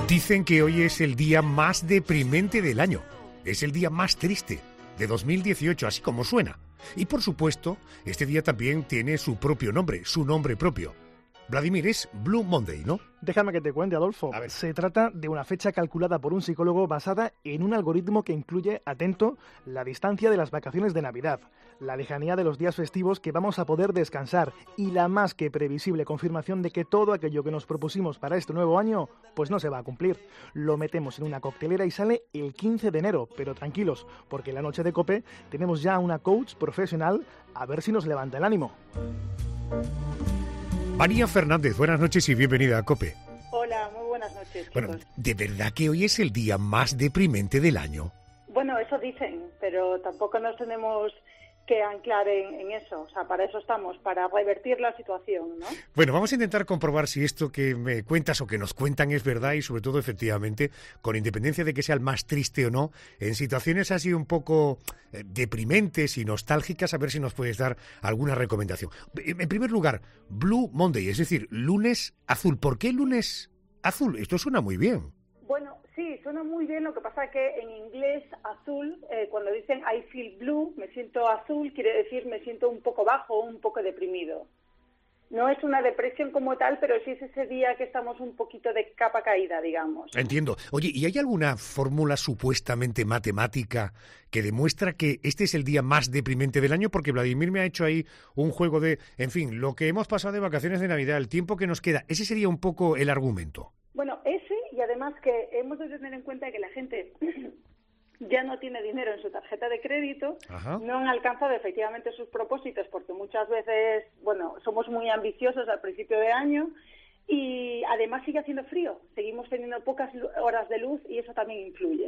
Dicen que hoy es el día más deprimente del año. Es el día más triste de 2018, así como suena. Y por supuesto, este día también tiene su propio nombre, su nombre propio. Vladimir, es Blue Monday, ¿no? Déjame que te cuente, Adolfo. A ver. Se trata de una fecha calculada por un psicólogo basada en un algoritmo que incluye, atento, la distancia de las vacaciones de Navidad, la lejanía de los días festivos que vamos a poder descansar y la más que previsible confirmación de que todo aquello que nos propusimos para este nuevo año, pues no se va a cumplir. Lo metemos en una coctelera y sale el 15 de enero, pero tranquilos, porque en la noche de COPE tenemos ya una coach profesional a ver si nos levanta el ánimo. María Fernández, buenas noches y bienvenida a COPE. Hola, muy buenas noches, chicos. Bueno, ¿de verdad que hoy es el día más deprimente del año? Bueno, eso dicen, pero tampoco nos tenemos que anclar en eso. O sea, para eso estamos, para revertir la situación, ¿no? Bueno, vamos a intentar comprobar si esto que me cuentas o que nos cuentan es verdad y sobre todo, efectivamente, con independencia de que sea el más triste o no, en situaciones así un poco deprimentes y nostálgicas, a ver si nos puedes dar alguna recomendación. En primer lugar, Blue Monday, es decir, lunes azul. ¿Por qué lunes azul? Esto suena muy bien. Bueno, sí, suena muy bien. Lo que pasa que en inglés azul, cuando dicen I feel blue, me siento azul, quiere decir me siento un poco bajo, un poco deprimido. No es una depresión como tal, pero sí es ese día que estamos un poquito de capa caída, digamos. Entiendo. Oye, ¿y hay alguna fórmula supuestamente matemática que demuestra que este es el día más deprimente del año? Porque Vladimir me ha hecho ahí un juego de, en fin, lo que hemos pasado de vacaciones de Navidad, el tiempo que nos queda. Ese sería un poco el argumento. Bueno, ese y además que hemos de tener en cuenta que la gente ya no tiene dinero en su tarjeta de crédito, Ajá. no han alcanzado efectivamente sus propósitos porque muchas veces, bueno, somos muy ambiciosos al principio de año y además sigue haciendo frío, seguimos teniendo pocas horas de luz y eso también influye.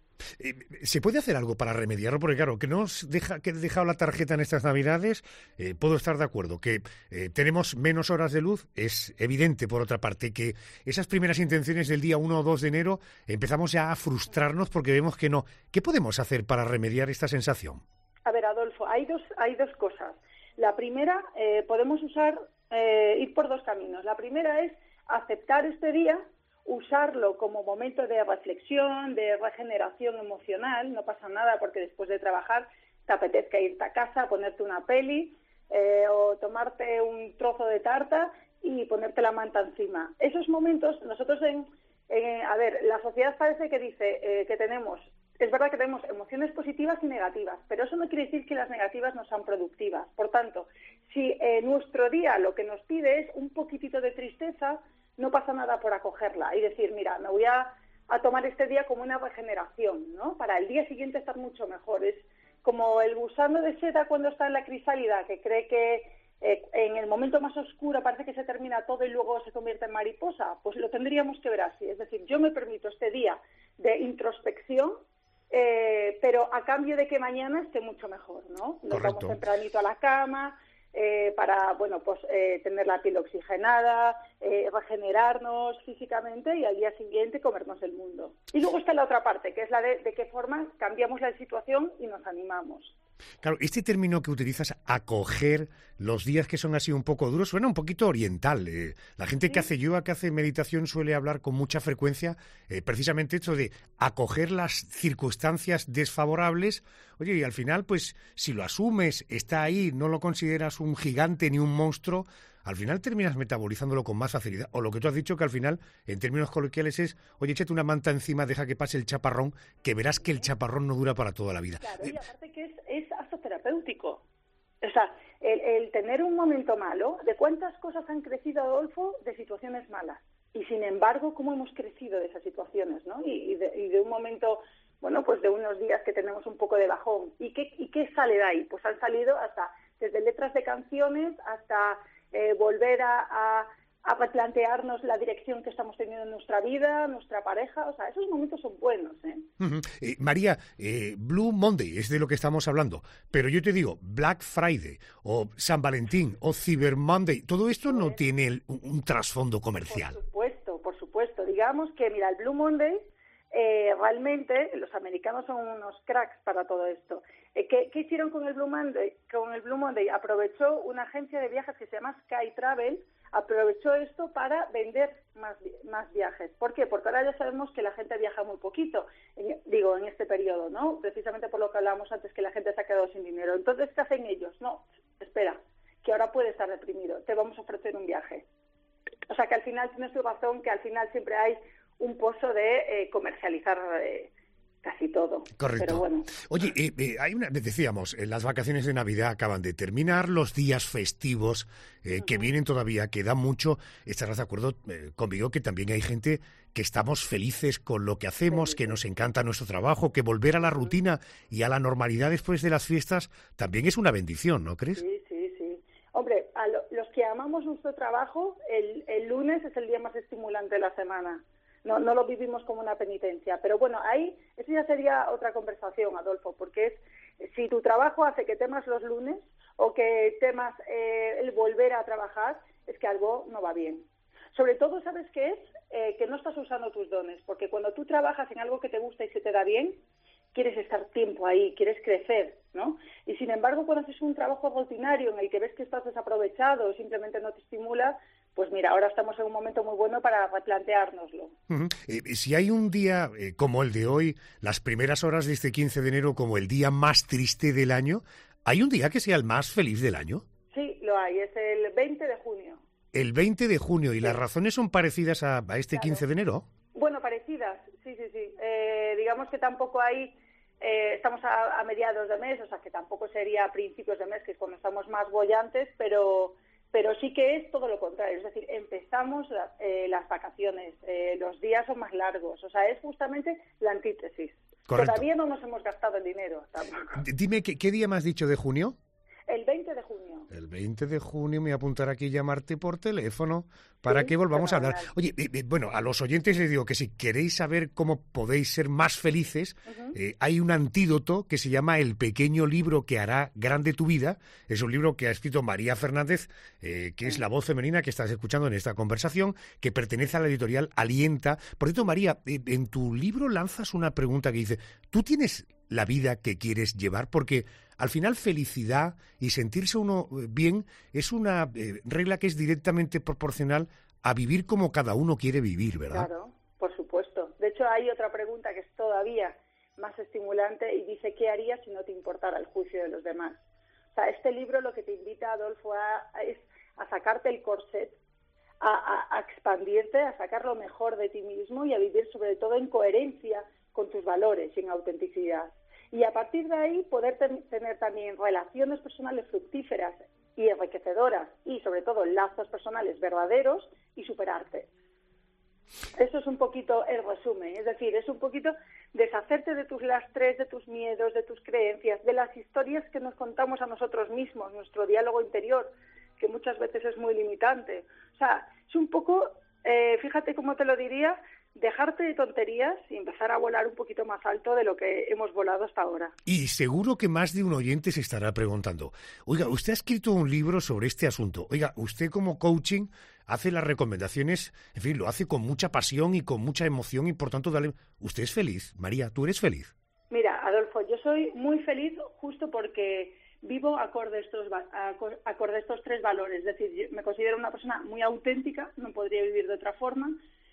¿Se puede hacer algo para remediarlo? Porque claro, que nos deja que he dejado la tarjeta en estas Navidades, puedo estar de acuerdo. Que tenemos menos horas de luz, es evidente, por otra parte, que esas primeras intenciones del día 1 o 2 de enero empezamos ya a frustrarnos porque vemos que no. ¿Qué podemos hacer para remediar esta sensación? A ver, Adolfo, hay dos cosas. La primera, podemos ir por dos caminos. La primera es aceptar este día, usarlo como momento de reflexión, de regeneración emocional. No pasa nada porque después de trabajar te apetezca irte a casa, ponerte una peli o tomarte un trozo de tarta y ponerte la manta encima. Esos momentos, nosotros a ver, la sociedad parece que dice que tenemos, es verdad que tenemos emociones positivas y negativas, pero eso no quiere decir que las negativas no sean productivas. Por tanto, si nuestro día lo que nos pide es un poquitito de tristeza, no pasa nada por acogerla y decir, mira, me voy a tomar este día como una regeneración, ¿no? Para el día siguiente estar mucho mejor. Es como el gusano de seda cuando está en la crisálida, que cree que en el momento más oscuro parece que se termina todo y luego se convierte en mariposa. Pues lo tendríamos que ver así. Es decir, yo me permito este día de introspección, pero a cambio de que mañana esté mucho mejor, ¿no? Nos Correcto. vamos tempranito a la cama, para, bueno, pues tener la piel oxigenada, regenerarnos físicamente y al día siguiente comernos el mundo. Y luego está la otra parte, que es la de qué forma cambiamos la situación y nos animamos. Claro, este término que utilizas, acoger los días que son así un poco duros, suena un poquito oriental. La gente que hace yoga, que hace meditación, suele hablar con mucha frecuencia precisamente esto de acoger las circunstancias desfavorables. Oye, y al final, pues, si lo asumes, está ahí, no lo consideras un gigante ni un monstruo, al final terminas metabolizándolo con más facilidad. O lo que tú has dicho, que al final, en términos coloquiales, es, oye, échate una manta encima, deja que pase el chaparrón, que verás que el chaparrón no dura para toda la vida. Claro, y aparte que es hasta terapéutico. O sea, el tener un momento malo, ¿de cuántas cosas han crecido, Adolfo, de situaciones malas? Y sin embargo, ¿cómo hemos crecido de esas situaciones, ¿no? Y de un momento, bueno, pues de unos días que tenemos un poco de bajón. ¿Y qué sale de ahí? Pues han salido hasta, desde letras de canciones hasta volver a replantearnos la dirección que estamos teniendo en nuestra vida, nuestra pareja. O sea, esos momentos son buenos, ¿eh? María, Blue Monday es de lo que estamos hablando, pero yo te digo, Black Friday o San Valentín o Cyber Monday, todo esto no tiene un trasfondo comercial. Por supuesto. Digamos que, mira, el Blue Monday, realmente los americanos son unos cracks para todo esto. ¿Qué hicieron con el Blue Monday? Con el Blue Monday aprovechó una agencia de viajes que se llama Sky Travel aprovechó esto para vender más viajes. ¿Por qué? Porque ahora ya sabemos que la gente viaja muy poquito, en este periodo, ¿no? Precisamente por lo que hablábamos antes, que la gente se ha quedado sin dinero. Entonces, ¿qué hacen ellos? No, espera, que ahora puede estar deprimido, te vamos a ofrecer un viaje. O sea, que al final tienes tu razón, que al final siempre hay un pozo de comercializar casi todo. Correcto. Pero bueno. Oye, decíamos, las vacaciones de Navidad acaban de terminar, los días festivos que vienen todavía, queda mucho. Estarás de acuerdo conmigo que también hay gente que estamos felices con lo que hacemos, que nos encanta nuestro trabajo, que volver a la rutina y a la normalidad después de las fiestas también es una bendición, ¿no crees? Sí. Hombre, los que amamos nuestro trabajo, el lunes es el día más estimulante de la semana. No lo vivimos como una penitencia. Pero bueno, ahí eso ya sería otra conversación, Adolfo, porque es si tu trabajo hace que temas los lunes o que temas el volver a trabajar, es que algo no va bien. Sobre todo, ¿sabes qué es? Que no estás usando tus dones, porque cuando tú trabajas en algo que te gusta y se te da bien, quieres estar tiempo ahí, quieres crecer, ¿no? Y sin embargo, cuando haces un trabajo rutinario en el que ves que estás desaprovechado o simplemente no te estimula, pues mira, ahora estamos en un momento muy bueno para replanteárnoslo. Si hay un día como el de hoy, las primeras horas de este 15 de enero como el día más triste del año, ¿hay un día que sea el más feliz del año? Sí, lo hay, es el 20 de junio. El 20 de junio, ¿y las razones son parecidas a este 15 de enero? Bueno, parecidas, sí. Digamos que tampoco hay... estamos a mediados de mes, o sea que tampoco sería a principios de mes, que es cuando estamos más bollantes, pero sí que es todo lo contrario, es decir, empezamos las vacaciones, los días son más largos, o sea, es justamente la antítesis. Correcto. Todavía no nos hemos gastado el dinero tampoco. Dime, ¿qué día me has dicho de junio? El 20 de junio. El 20 de junio me voy a apuntar aquí y llamarte por teléfono para que volvamos a hablar. Oye, bueno, a los oyentes les digo que si queréis saber cómo podéis ser más felices, hay un antídoto que se llama El pequeño libro que hará grande tu vida. Es un libro que ha escrito María Fernández, que es la voz femenina que estás escuchando en esta conversación, que pertenece a la editorial Alienta. Por cierto, María, en tu libro lanzas una pregunta que dice, ¿tú tienes la vida que quieres llevar? Porque al final felicidad y sentirse uno bien es una regla que es directamente proporcional a vivir como cada uno quiere vivir, ¿verdad? Claro, por supuesto. De hecho, hay otra pregunta que es todavía más estimulante y dice, ¿qué harías si no te importara el juicio de los demás? O sea, este libro lo que te invita, Adolfo, es a sacarte el corset, a expandirte, a sacar lo mejor de ti mismo y a vivir sobre todo en coherencia con tus valores y en autenticidad. Y a partir de ahí poder tener también relaciones personales fructíferas y enriquecedoras y sobre todo lazos personales verdaderos y superarte. Eso es un poquito el resumen, es decir, es un poquito deshacerte de tus lastres, de tus miedos, de tus creencias, de las historias que nos contamos a nosotros mismos, nuestro diálogo interior, que muchas veces es muy limitante. O sea, es un poco, fíjate cómo te lo diría, dejarte de tonterías y empezar a volar un poquito más alto de lo que hemos volado hasta ahora. Y seguro que más de un oyente se estará preguntando, oiga, usted ha escrito un libro sobre este asunto. Oiga, usted como coaching hace las recomendaciones, en fin, lo hace con mucha pasión y con mucha emoción y por tanto, ¿usted es feliz? María, ¿tú eres feliz? Mira, Adolfo, yo soy muy feliz justo porque vivo acorde a estos tres valores. Es decir, yo me considero una persona muy auténtica, no podría vivir de otra forma.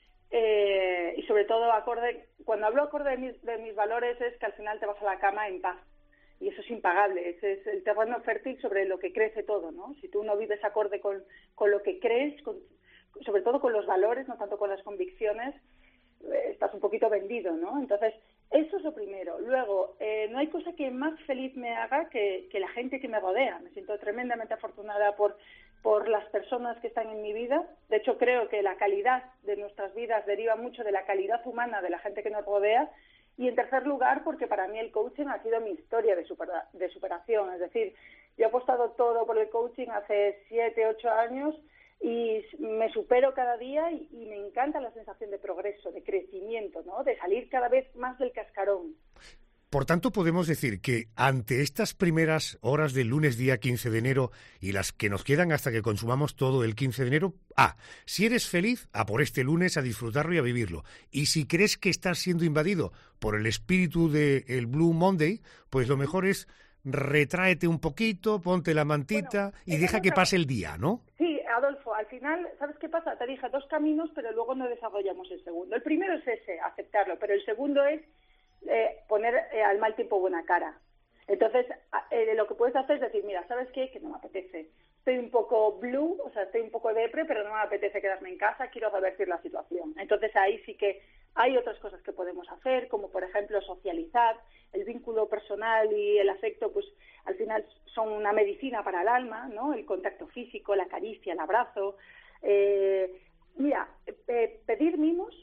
Y sobre todo cuando hablo acorde de mis valores es que al final te vas a la cama en paz y eso es impagable, ese es el terreno fértil sobre lo que crece todo, ¿no? Si tú no vives acorde con lo que crees, sobre todo con los valores, no tanto con las convicciones, estás un poquito vendido, ¿no? Entonces, eso es lo primero. Luego, no hay cosa que más feliz me haga que la gente que me rodea. Me siento tremendamente afortunada por las personas que están en mi vida. De hecho, creo que la calidad de nuestras vidas deriva mucho de la calidad humana de la gente que nos rodea. Y en tercer lugar, porque para mí el coaching ha sido mi historia de superación. Es decir, yo he apostado todo por el coaching hace 7, 8 años y me supero cada día y me encanta la sensación de progreso, de crecimiento, ¿no? De salir cada vez más del cascarón. Por tanto, podemos decir que ante estas primeras horas del lunes día 15 de enero y las que nos quedan hasta que consumamos todo el 15 de enero, si eres feliz, por este lunes a disfrutarlo y a vivirlo. Y si crees que estás siendo invadido por el espíritu del Blue Monday, pues lo mejor es retráete un poquito, ponte la mantita y deja que pase el día, ¿no? Sí, Adolfo, digo, al final, ¿sabes qué pasa? Te dije 2 caminos, pero luego no desarrollamos el segundo. El primero es ese, aceptarlo, pero el segundo es poner al mal tiempo buena cara. Entonces, lo que puedes hacer es decir, mira, ¿sabes qué? Que no me apetece. Estoy un poco blue, o sea, estoy un poco depre, pero no me apetece quedarme en casa, quiero revertir la situación. Entonces, ahí sí que hay otras cosas que podemos hacer, como por ejemplo socializar. El vínculo personal y el afecto, pues al final son una medicina para el alma, ¿no? El contacto físico, la caricia, el abrazo. Mira, pedir mimos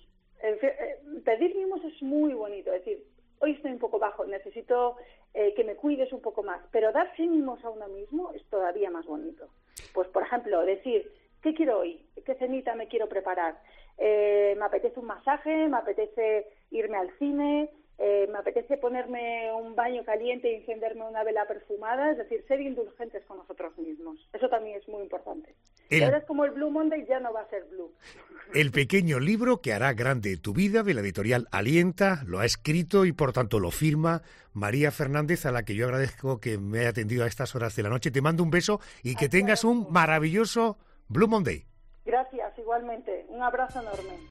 es muy bonito. Es decir, hoy estoy un poco bajo, necesito que me cuides un poco más. Pero darse mimos a uno mismo es todavía más bonito. Pues, por ejemplo, decir, ¿qué quiero hoy? ¿Qué cenita me quiero preparar? Me apetece un masaje, me apetece irme al cine, me apetece ponerme un baño caliente y encenderme una vela perfumada. Es decir, ser indulgentes con nosotros mismos. Eso también es muy importante. Y ahora es como el Blue Monday ya no va a ser blue. El pequeño libro que hará grande tu vida, de la editorial Alienta, lo ha escrito y por tanto lo firma María Fernández, a la que yo agradezco que me haya atendido a estas horas de la noche. Te mando un beso y que tengas un maravilloso Blue Monday. Gracias, igualmente. Un abrazo enorme.